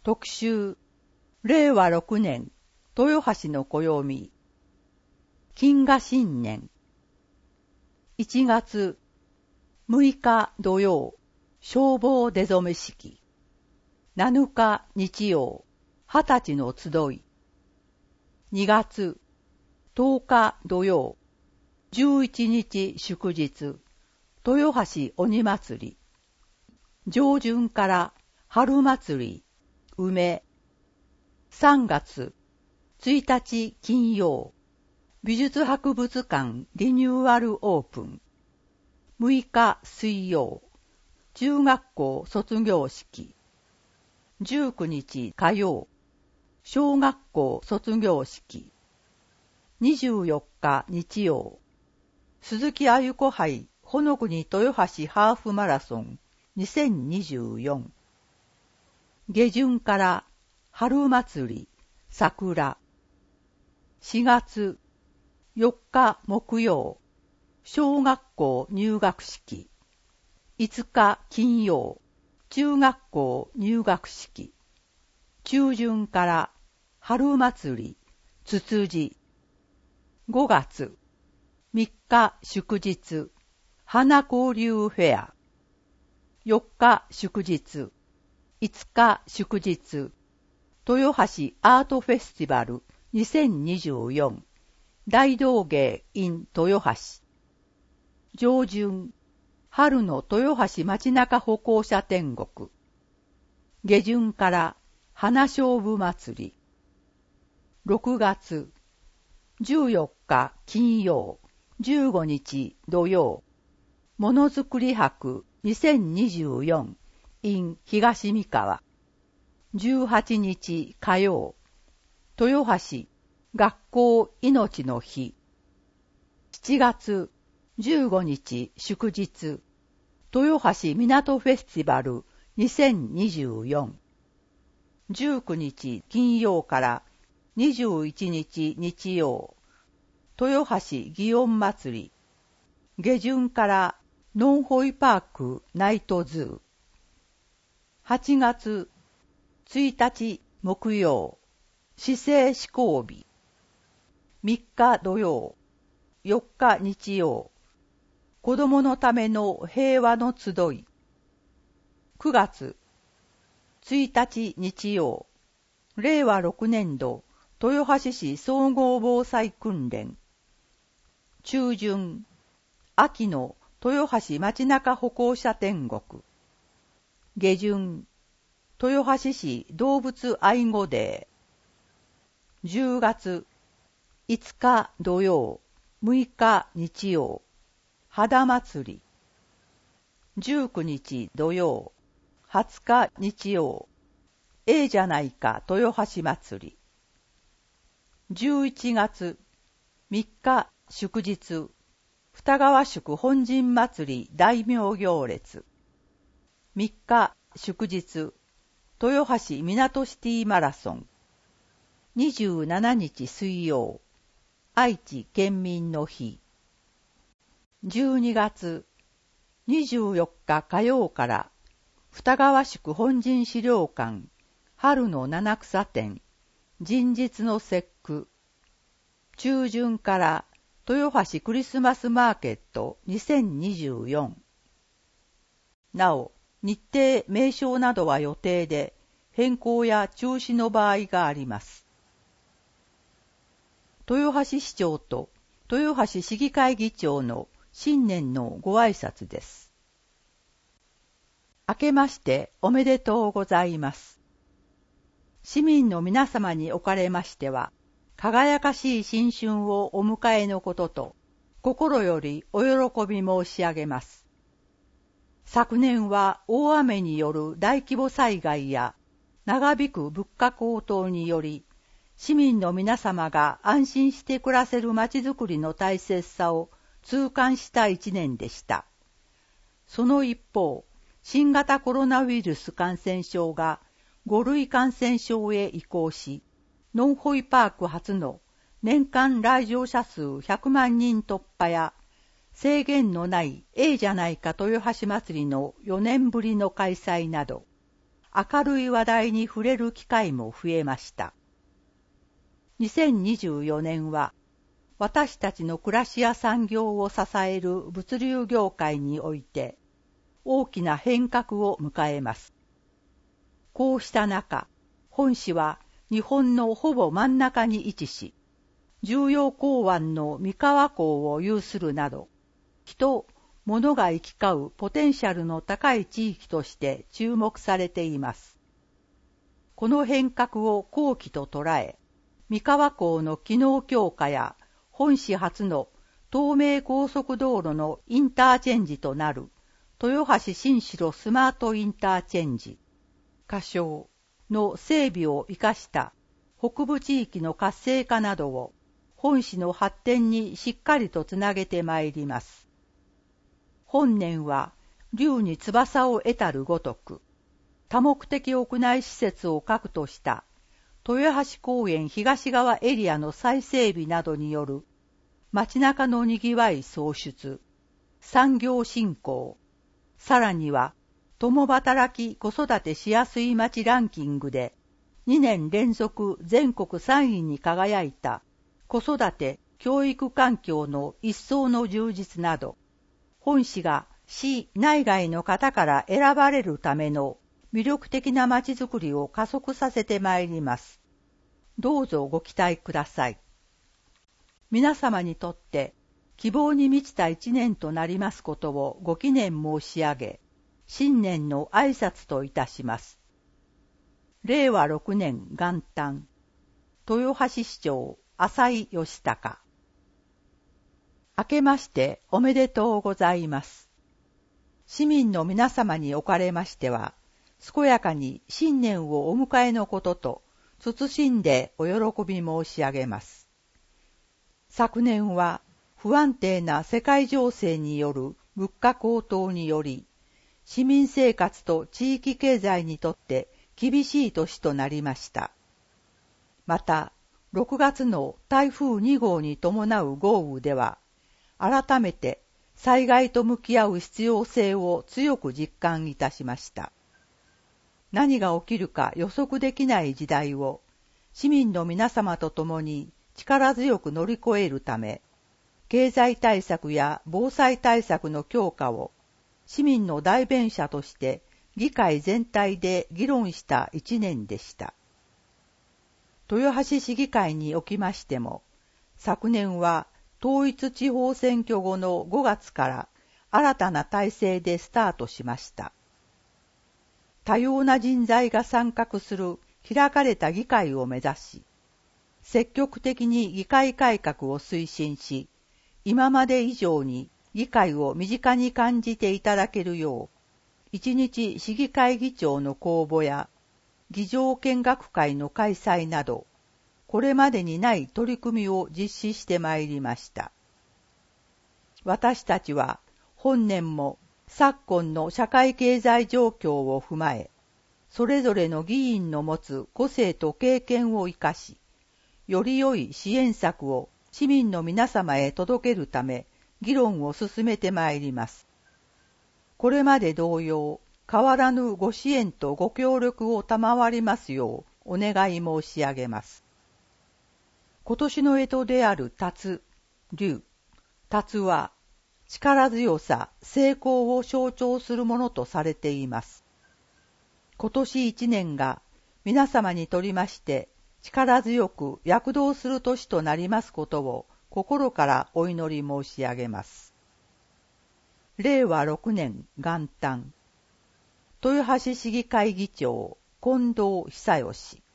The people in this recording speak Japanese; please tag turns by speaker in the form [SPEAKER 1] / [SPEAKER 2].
[SPEAKER 1] 特集、令和6年、豊橋の暦、金河新年、1月6日土曜、消防出初め式、7日日曜、20歳の集い、2月10日土曜、11日祝日、豊橋鬼祭り、上旬から春祭り、梅、3月1日金曜、美術博物館リニューアルオープン、6日水曜、中学校卒業式、19日火曜、小学校卒業式、24日日曜、鈴木あゆこ杯ほのくに豊橋ハーフマラソン2024、下旬から春祭り、桜、4月4日木曜、小学校入学式、5日金曜、中学校入学式、中旬から春祭り、つつじ、5月3日祝日、花交流フェア、4日祝日、5日祝日、豊橋アートフェスティバル2024、大道芸 in 豊橋、上旬、春の豊橋街中歩行者天国、下旬から花勝負祭り、6月、14日金曜、15日土曜、ものづくり博2024 in 東三河、18日火曜、豊橋学校命の日、7月15日祝日、豊橋港フェスティバル2024、19日金曜から21日日曜、豊橋祇園祭り、下旬からノンホイパークナイトズー、8月1日木曜、市政施行日、3日土曜、4日日曜、子供のための平和の集い、9月1日日曜、令和6年度豊橋市総合防災訓練、中旬、秋の豊橋街中歩行者天国、下旬、豊橋市動物愛護デー、10月5日土曜、6日日曜、肌祭り、19日土曜、20日日曜、じゃないか豊橋祭り、11月3日祝日、二川宿本陣祭り大名行列、3日祝日、豊橋港シティマラソン、27日水曜、愛知県民の日、12月24日火曜から二川宿本陣資料館春の七草展人日の節句、中旬から豊橋クリスマスマーケット2024、なお日程名称などは予定で変更や中止の場合があります。豊橋市長と豊橋市議会議長の新年のご挨拶です。明けましておめでとうございます。市民の皆様におかれましては、輝かしい新春をお迎えのことと、心よりお喜び申し上げます。昨年は大雨による大規模災害や長引く物価高騰により、市民の皆様が安心して暮らせるまちづくりの大切さを痛感した一年でした。その一方、新型コロナウイルス感染症が5類感染症へ移行し、ノンホイパーク初の年間来場者数100万人突破や、制限のないじゃないか豊橋祭りの4年ぶりの開催など、 明るい話題に触れる機会も増えました。2024年は、私たちの暮らしや産業を支える物流業界において、大きな変革を迎えます。こうした中、本市は日本のほぼ真ん中に位置し、重要港湾の三河港を有するなど、人、物が行き交うポテンシャルの高い地域として注目されています。この変革を好機と捉え、三河港の機能強化や本市初の東名高速道路のインターチェンジとなる豊橋新城スマートインターチェンジ、仮称の整備を生かした北部地域の活性化などを本市の発展にしっかりとつなげてまいります。本年は竜に翼を得たるごとく、多目的屋内施設を核とした豊橋公園東側エリアの再整備などによる街中のにぎわい創出、産業振興、さらには共働き子育てしやすい街ランキングで2年連続全国3位に輝いた子育て教育環境の一層の充実など、本市が市内外の方から選ばれるための魅力的な街づくりを加速させてまいります。どうぞご期待ください。皆様にとって希望に満ちた一年となりますことをご記念申し上げ、新年の挨拶といたします。令和6年元旦、豊橋市長浅井義孝。明けましておめでとうございます。市民の皆様におかれましては、健やかに新年をお迎えのことと、謹んでお喜び申し上げます。昨年は不安定な世界情勢による物価高騰により、市民生活と地域経済にとって厳しい年となりました。また、6月の台風2号に伴う豪雨では、改めて災害と向き合う必要性を強く実感いたしました。何が起きるか予測できない時代を市民の皆様と共に力強く乗り越えるため、経済対策や防災対策の強化を市民の代弁者として議会全体で議論した一年でした。豊橋市議会におきましても、昨年は統一地方選挙後の5月から新たな体制でスタートしました。多様な人材が参画する開かれた議会を目指し、積極的に議会改革を推進し、今まで以上に議会を身近に感じていただけるよう、一日市議会議長の公募や議場見学会の開催など、これまでにない取り組みを実施してまいりました。私たちは本年も昨今の社会経済状況を踏まえ、それぞれの議員の持つ個性と経験を生かし、より良い支援策を市民の皆様へ届けるため、議論を進めてまいります。これまで同様、変わらぬご支援とご協力を賜りますようお願い申し上げます。今年の干支である辰、龍、辰は、力強さ、成功を象徴するものとされています。今年一年が皆様にとりまして力強く躍動する年となりますことを心からお祈り申し上げます。令和6年元旦、豊橋市議会議長近藤久義。